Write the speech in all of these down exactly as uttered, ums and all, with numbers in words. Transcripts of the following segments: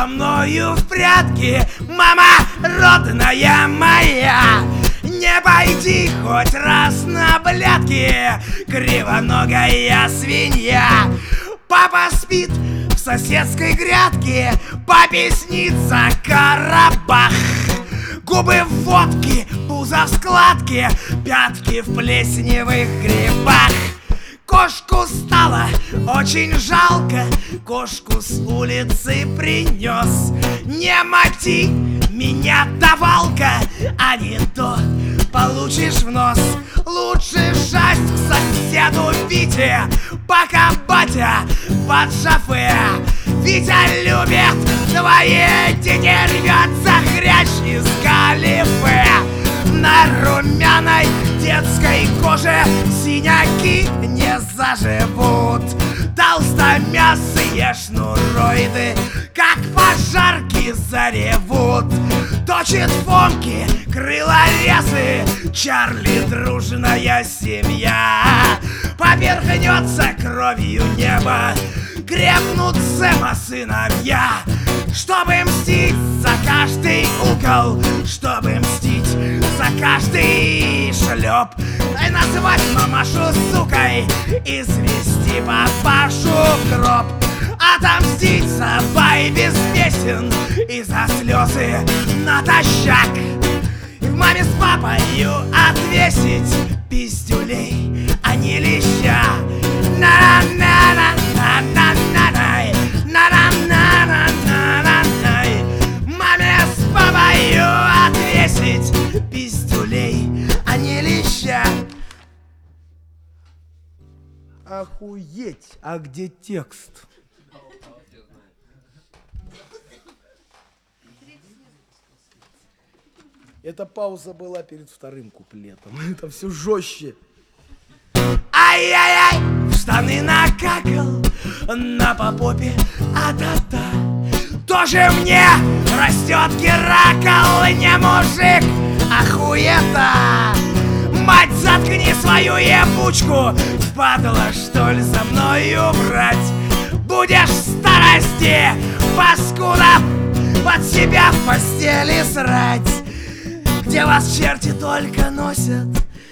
со мною в прятки, мама родная моя. Не пойди хоть раз на блядки, кривоногая свинья. Папа спит в соседской грядке, папе снится Карабах. Губы в водке, пузо в складке, пятки в плесневых грибах. Кошку стало очень жалко, кошку с улицы принес. Не моти меня, давалка, а не то получишь в нос. Лучше шасть к соседу Вите, пока батя под шофе. Витя любит твои дети, рвется хрящ из галифе. На румяной детской коже синяки не заживут. Толстомясые шнуроиды, как пожарки, заревут. Точит фомки крылорезы, Чарли дружная семья. Поверхнется кровью небо, крепнут Сэма сыновья. Чтобы мстить за каждый угол, чтобы мстить за каждый шлеп, и назвать мамашу сукой и свести папашу в гроб. Отомстить за бай без песен и за слезы натощак. И в маме с папою отвесить пиздюлей, а не леща. На-на-на-на-на-на-на-на, на-на-на-на-на-на. Маме с папою отвесить пиздюлей, а не леща. Охуеть, а где текст? Эта пауза была перед вторым куплетом. Это все жестче. Ай-яй-яй, в штаны накакал, на попопе а-та-та. Тоже мне растет Геракл, не мужик, охуета. Мать, заткни свою ебучку, впадала, что ли, за мною брать? Будешь в старости, паскуда, под себя в постели срать. Где вас черти только носят,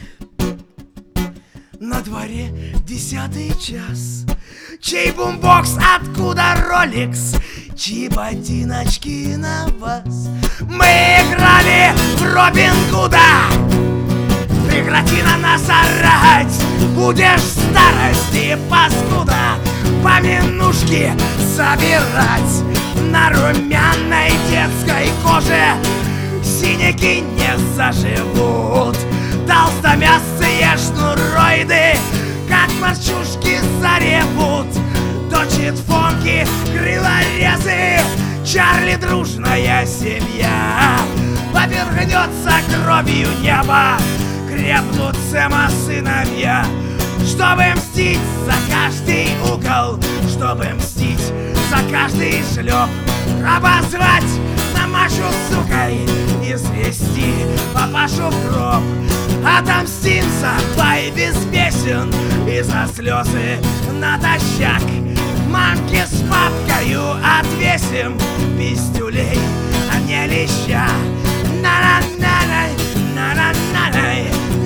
на дворе десятый час. Чей бумбокс, откуда роликс, чьи ботиночки на вас? Мы играли в Робин Гуда, прекрати на нас орать. Будешь в старости, паскуда, поминушки собирать. На румяной детской коже синяки не заживут. Толстомясые шнуроиды, как морчушки, заревут. Точит фомки крылорезы, Чарли дружная семья. Повернется кровью небо, крепнут Сэма сыновья. Чтобы мстить за каждый угол, чтобы мстить за каждый шлеп, обозвать мамашу сукой и свести папашу в гроб. Отомстим за бай без песен и за слезы натощак. Мамке с папкою отвесим пиздюлей, а не леща. На-на-на-най, на-на-на-най,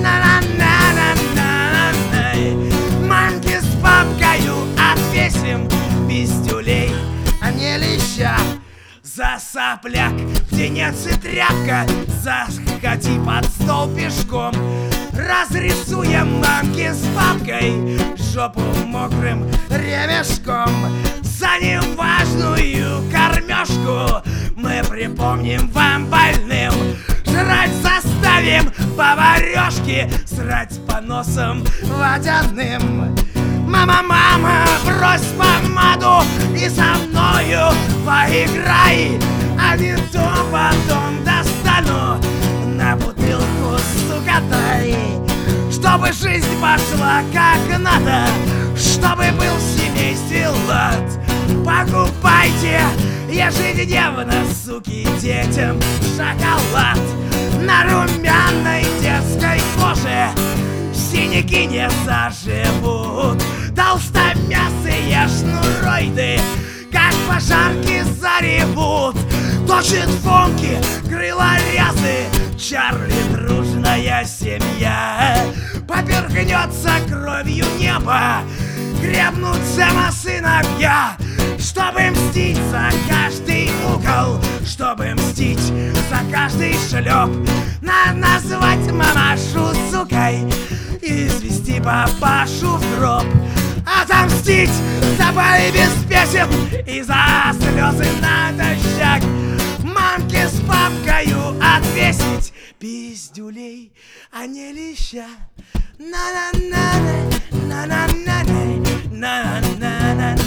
на-на-на-на-на-най. Мамке с папкою отвесим пиздюлей, а не леща. За сопляк птенец и тряпка, заходи под стол пешком. Разрисуем мамки с папкой жопу мокрым ремешком. За неважную кормежку мы припомним вам больным. Жрать заставим поварешки, срать по носам водяным. Мама, мама, брось помаду и со мною поиграй, а не то потом достану на бутылку, сука, дай. Чтобы жизнь пошла как надо, чтобы был в семействе лад. Покупайте ежедневно, суки, детям шоколад. На румяной детской коже синяки не заживут. Толстомясые шнуроиды, как пожарки заревут. Точит фонки, крылорезы, Чарли дружная семья. Поперхнется кровью небо, гребнутся сыновья, чтобы мстить за каждый угол, чтобы мстить за каждый шлеп. Надо назвать мамашу сукой и извести папашу в гроб. Отомстить за бои без песен и за слезы на дождях. Мамке с папкою отвесить пиздюлей, а не леща. На-на-на-на, на-на-на-на, на-на-на-на,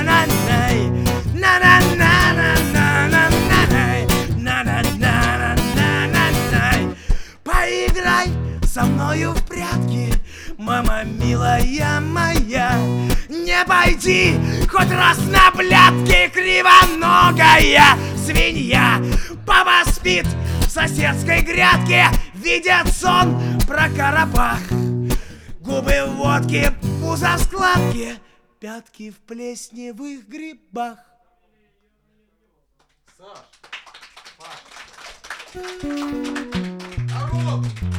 на-на-на-на-на-на-на-на-на-на-на-на-на. Поиграй со мною в прятки, мама милая моя. Не пойди хоть раз на блядки, кривоногая свинья. Папа спит в соседской грядке, видит сон про Карабах. Губы в водке, пузо в складке, пятки в плесневых грибах. Саш, Паш. Народ!